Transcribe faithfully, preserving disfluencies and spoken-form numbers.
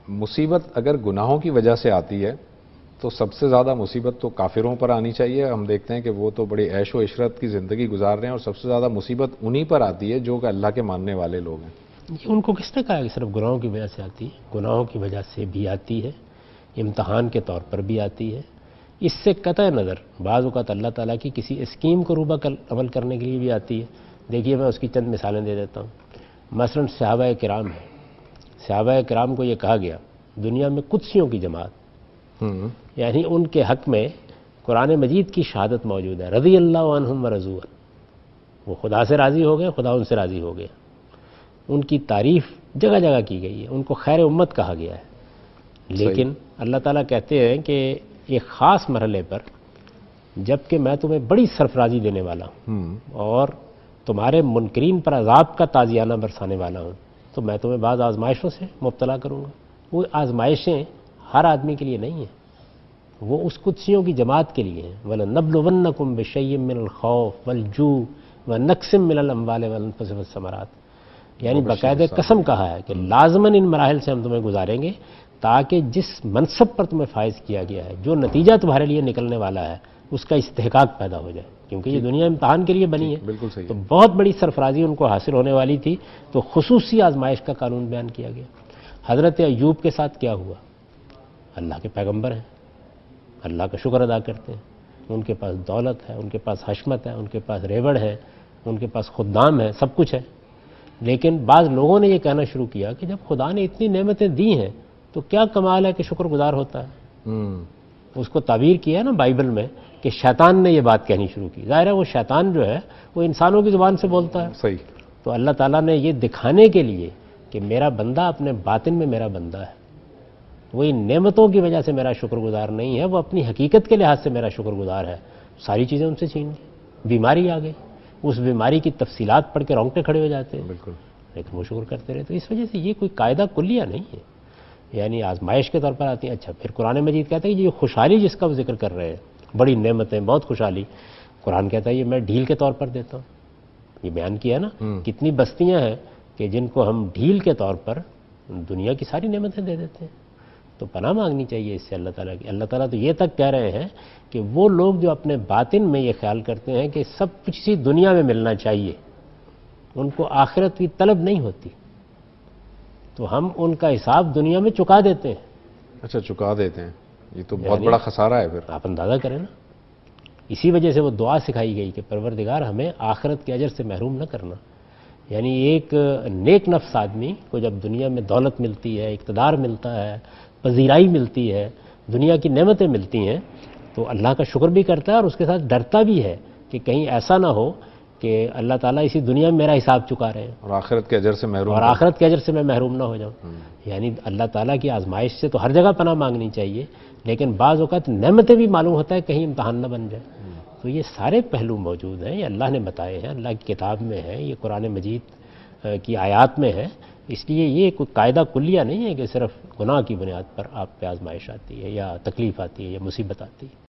مصیبت اگر گناہوں کی وجہ سے آتی ہے تو سب سے زیادہ مصیبت تو کافروں پر آنی چاہیے. ہم دیکھتے ہیں کہ وہ تو بڑی عیش و عشرت کی زندگی گزار رہے ہیں اور سب سے زیادہ مصیبت انہی پر آتی ہے جو کہ اللہ کے ماننے والے لوگ ہیں. یہ ان کو کس نے کہا کہ صرف گناہوں کی وجہ سے آتی ہے؟ گناہوں کی وجہ سے بھی آتی ہے، امتحان کے طور پر بھی آتی ہے. اس سے قطع نظر بعض اوقات اللہ تعالیٰ کی کسی اسکیم کو روبہ عمل کرنے کے لیے بھی آتی ہے. دیکھیے میں اس کی چند مثالیں دے دیتا ہوں. مثلا صحابہ کرام ہیں، صحابہ کرام کو یہ کہا گیا دنیا میں قدسیوں کی جماعت، یعنی ان کے حق میں قرآن مجید کی شہادت موجود ہے، رضی اللہ عنہم ورضوا عنہ، وہ خدا سے راضی ہو گئے، خدا ان سے راضی ہو گیا. ان کی تعریف جگہ جگہ کی گئی ہے، ان کو خیر امت کہا گیا ہے. لیکن اللہ تعالیٰ کہتے ہیں کہ ایک خاص مرحلے پر جب کہ میں تمہیں بڑی سرفرازی دینے والا ہوں اور تمہارے منکرین پر عذاب کا تازیانہ برسانے والا ہوں، تو میں تمہیں بعض آزمائشوں سے مبتلا کروں گا. وہ آزمائشیں ہر آدمی کے لیے نہیں ہیں، وہ اس قدسیوں کی جماعت کے لیے ہیں. وَلَنَبْلُوَنَّكُمْ بِشَيْءٍ مِّنَ الْخَوْفِ وَالْجُوعِ وَنَقْصٍ مِّنَ الْأَمْوَالِ وَالْأَنفُسِ وَالثَّمَرَاتِ، یعنی باقاعدہ قسم کہا ہے کہ لازماً ان مراحل سے ہم تمہیں گزاریں گے تاکہ جس منصب پر تمہیں فائز کیا گیا ہے، جو نتیجہ تمہارے لیے نکلنے والا ہے، اس کا استحقاق پیدا ہو جائے. کیونکہ یہ دنیا امتحان کے لیے بنی ہے، بالکل صحیح. تو بہت بڑی سرفرازی ان کو حاصل ہونے والی تھی، تو خصوصی آزمائش کا قانون بیان کیا گیا. حضرت ایوب کے ساتھ کیا ہوا؟ اللہ کے پیغمبر ہیں، اللہ کا شکر ادا کرتے ہیں، ان کے پاس دولت ہے، ان کے پاس حشمت ہے، ان کے پاس ریوڑ ہے، ان کے پاس خدام ہے، سب کچھ ہے. لیکن بعض لوگوں نے یہ کہنا شروع کیا کہ جب خدا نے اتنی نعمتیں دی ہیں تو کیا کمال ہے کہ شکر گزار ہوتا ہے. اس کو تعبیر کیا ہے نا بائبل میں کہ شیطان نے یہ بات کہنی شروع کی. ظاہر ہے وہ شیطان جو ہے وہ انسانوں کی زبان سے بولتا ہے. صحیح. تو اللہ تعالیٰ نے یہ دکھانے کے لیے کہ میرا بندہ اپنے باطن میں میرا بندہ ہے، وہ ان نعمتوں کی وجہ سے میرا شکر گزار نہیں ہے، وہ اپنی حقیقت کے لحاظ سے میرا شکر گزار ہے. ساری چیزیں ان سے چھین لی، بیماری آ گئی، اس بیماری کی تفصیلات پڑھ کے رونگٹے کھڑے ہو جاتے ہیں، بالکل، لیکن وہ شکر کرتے رہے. تو اس وجہ سے یہ کوئی قاعدہ کلیہ نہیں ہے، یعنی آزمائش کے طور پر آتی ہے. اچھا پھر قرآن مجید کہتا ہے کہ یہ خوشحالی جس کا وہ ذکر کر رہے ہیں، بڑی نعمتیں، بہت خوشحالی، قرآن کہتا ہے یہ میں ڈھیل کے طور پر دیتا ہوں. یہ بیان کیا نا کتنی بستیاں ہیں کہ جن کو ہم ڈھیل کے طور پر دنیا کی ساری نعمتیں دے دیتے ہیں. تو پناہ مانگنی چاہیے اس سے اللہ تعالیٰ کی. اللہ تعالیٰ تو یہ تک کہہ رہے ہیں کہ وہ لوگ جو اپنے باطن میں یہ خیال کرتے ہیں کہ سب کچھ اسی دنیا میں ملنا چاہیے، ان کو آخرت کی طلب نہیں ہوتی، تو ہم ان کا حساب دنیا میں چکا دیتے ہیں. اچھا چکا دیتے ہیں، یہ تو بہت بڑا خسارہ ہے. پھر آپ اندازہ کریں نا، اسی وجہ سے وہ دعا سکھائی گئی کہ پروردگار ہمیں آخرت کے اجر سے محروم نہ کرنا. یعنی ایک نیک نفس آدمی کو جب دنیا میں دولت ملتی ہے، اقتدار ملتا ہے، پذیرائی ملتی ہے، دنیا کی نعمتیں ملتی ہیں، تو اللہ کا شکر بھی کرتا ہے اور اس کے ساتھ ڈرتا بھی ہے کہ کہیں ایسا نہ ہو کہ اللہ تعالیٰ اسی دنیا میں میرا حساب چکا رہے ہیں اور آخرت کے اجر سے محروم اور آخرت کے اجر سے میں محروم نہ ہو جاؤں. یعنی اللہ تعالیٰ کی آزمائش سے تو ہر جگہ پناہ مانگنی چاہیے، لیکن بعض اوقات نعمتیں بھی معلوم ہوتا ہے کہیں امتحان نہ بن جائے. تو یہ سارے پہلو موجود ہیں، یہ اللہ نے بتائے ہیں، اللہ کی کتاب میں ہے، یہ قرآن مجید کی آیات میں ہے. اس لیے یہ کوئی قاعدہ کلیہ نہیں ہے کہ صرف گناہ کی بنیاد پر آپ پہ آزمائش آتی ہے یا تکلیف آتی ہے یا مصیبت آتی ہے.